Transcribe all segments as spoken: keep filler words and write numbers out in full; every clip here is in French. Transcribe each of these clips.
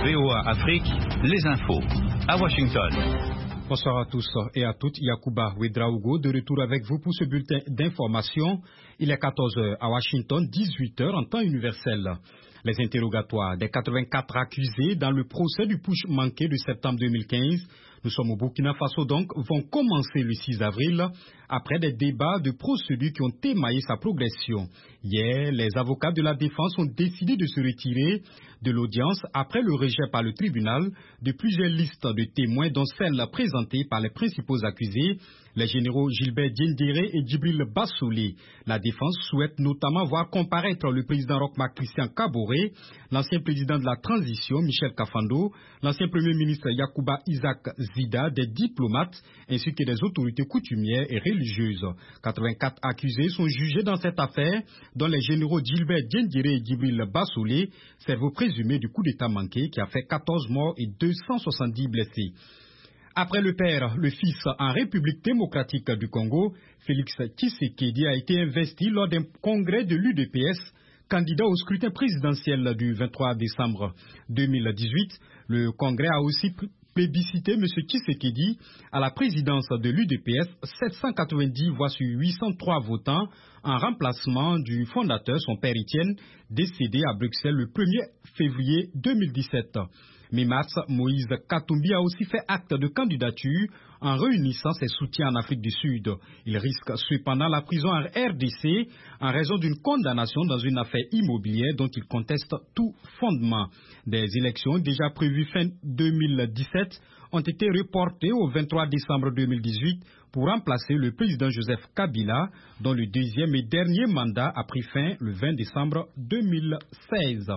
V O A Afrique, les infos. À Washington. Bonsoir à tous et à toutes. Yacouba Ouedraogo de retour avec vous pour ce bulletin d'information. Il est quatorze heures à Washington, dix-huit heures en temps universel. Les interrogatoires des quatre-vingt-quatre accusés dans le procès du putsch manqué de septembre deux mille quinze, nous sommes au Burkina Faso donc, vont commencer le six avril après des débats de procédure qui ont émaillé sa progression. Hier, les avocats de la défense ont décidé de se retirer de l'audience après le rejet par le tribunal de plusieurs listes de témoins dont celle présentée par les principaux accusés, les généraux Gilbert Diendéré et Djibril Bassolé. La défense souhaite notamment voir comparaître le président Roch-Marc Christian Kaboré, l'ancien président de la transition Michel Kafando, l'ancien premier ministre Yacouba Isaac Zida, des diplomates ainsi que des autorités coutumières et religieuses. quatre-vingt-quatre accusés sont jugés dans cette affaire, dont les généraux Gilbert Diendéré et Djibril Bassolé, cerveau présumé du coup d'État manqué qui a fait quatorze morts et deux cent soixante-dix blessés. Après le père, le fils en République démocratique du Congo, Félix Tshisekedi a été investi lors d'un congrès de l'U D P S, candidat au scrutin présidentiel du vingt-trois décembre deux mille dix-huit. Le congrès a aussi plébiscité M. Tshisekedi à la présidence de l'U D P S, sept cent quatre-vingt-dix voix sur huit cent trois votants, en remplacement du fondateur, son père Étienne, décédé à Bruxelles le premier février deux mille dix-sept. Mi-mars, Moïse Katumbi a aussi fait acte de candidature en réunissant ses soutiens en Afrique du Sud. Il risque cependant la prison en R D C en raison d'une condamnation dans une affaire immobilière dont il conteste tout fondement. Des élections déjà prévues fin deux mille dix-sept ont été reportées au vingt-trois décembre deux mille dix-huit pour remplacer le président Joseph Kabila, dont le deuxième et dernier mandat a pris fin le vingt décembre deux mille seize.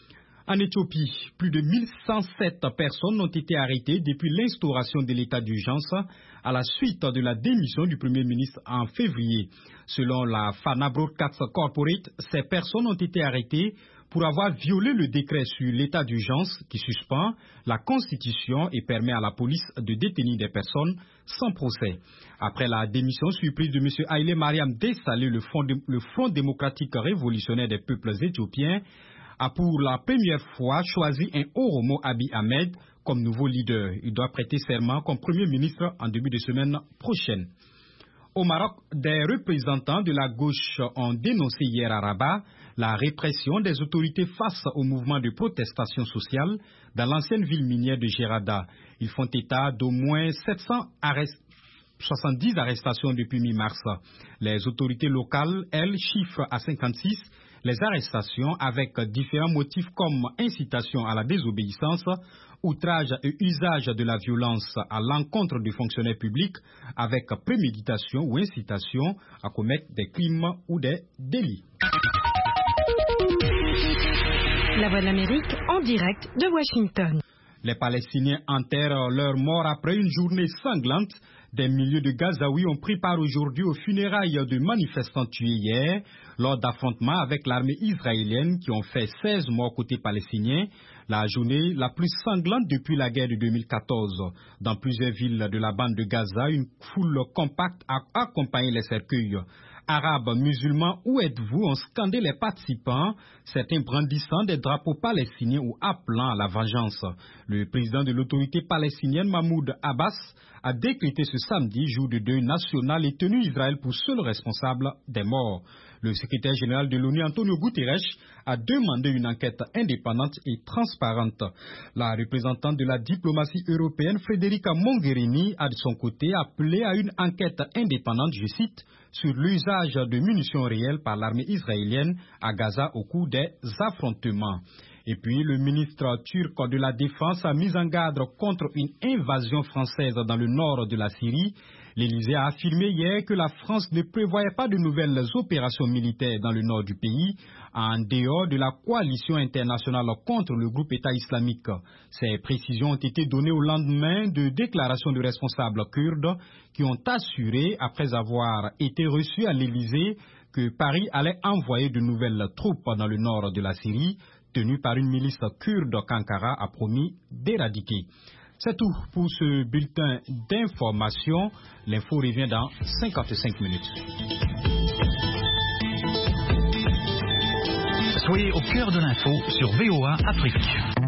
En Éthiopie, plus de mille cent sept personnes ont été arrêtées depuis l'instauration de l'état d'urgence à la suite de la démission du Premier ministre en février. Selon la Fana Broadcast Corporate, ces personnes ont été arrêtées pour avoir violé le décret sur l'état d'urgence qui suspend la Constitution et permet à la police de détenir des personnes sans procès. Après la démission surprise de M. Haïlé Mariam Desalegn, le Front, le Front démocratique révolutionnaire des peuples éthiopiens a pour la première fois choisi un Oromo Abiy Ahmed comme nouveau leader. Il doit prêter serment comme Premier ministre en début de semaine prochaine. Au Maroc, des représentants de la gauche ont dénoncé hier à Rabat la répression des autorités face au mouvement de protestation sociale dans l'ancienne ville minière de Gerada. Ils font état d'au moins sept cents arrestations. soixante-dix arrestations depuis mi-mars. Les autorités locales, elles, chiffrent à cinquante-six les arrestations avec différents motifs comme incitation à la désobéissance, outrage et usage de la violence à l'encontre du fonctionnaire public avec préméditation ou incitation à commettre des crimes ou des délits. La Voix de l'Amérique en direct de Washington. Les Palestiniens enterrent leurs morts après une journée sanglante. Des milliers de Gazaouis ont pris part aujourd'hui aux funérailles de manifestants tués hier lors d'affrontements avec l'armée israélienne qui ont fait seize morts côté palestinien, la journée la plus sanglante depuis la guerre de deux mille quatorze. Dans plusieurs villes de la bande de Gaza, une foule compacte a accompagné les cercueils. Arabes, musulmans, où êtes-vous? Ont scandé les participants, certains brandissant des drapeaux palestiniens ou appelant à la vengeance. Le président de l'autorité palestinienne, Mahmoud Abbas, a décrété ce samedi jour de deuil national et tenu Israël pour seul responsable des morts. Le secrétaire général de l'ONU, Antonio Guterres, a demandé une enquête indépendante et transparente. La représentante de la diplomatie européenne, Federica Mogherini, a de son côté appelé à une enquête indépendante, je cite, sur l'usage de munitions réelles par l'armée israélienne à Gaza au cours des affrontements. Et puis, le ministre turc de la Défense a mis en garde contre une invasion française dans le nord de la Syrie. L'Élysée a affirmé hier que la France ne prévoyait pas de nouvelles opérations militaires dans le nord du pays, en dehors de la coalition internationale contre le groupe État islamique. Ces précisions ont été données au lendemain de déclarations de responsables kurdes qui ont assuré, après avoir été reçus à l'Élysée, que Paris allait envoyer de nouvelles troupes dans le nord de la Syrie, tenues par une milice kurde qu'Ankara a promis d'éradiquer. C'est tout pour ce bulletin d'information. L'info revient dans cinquante-cinq minutes. Soyez au cœur de l'info sur V O A Afrique.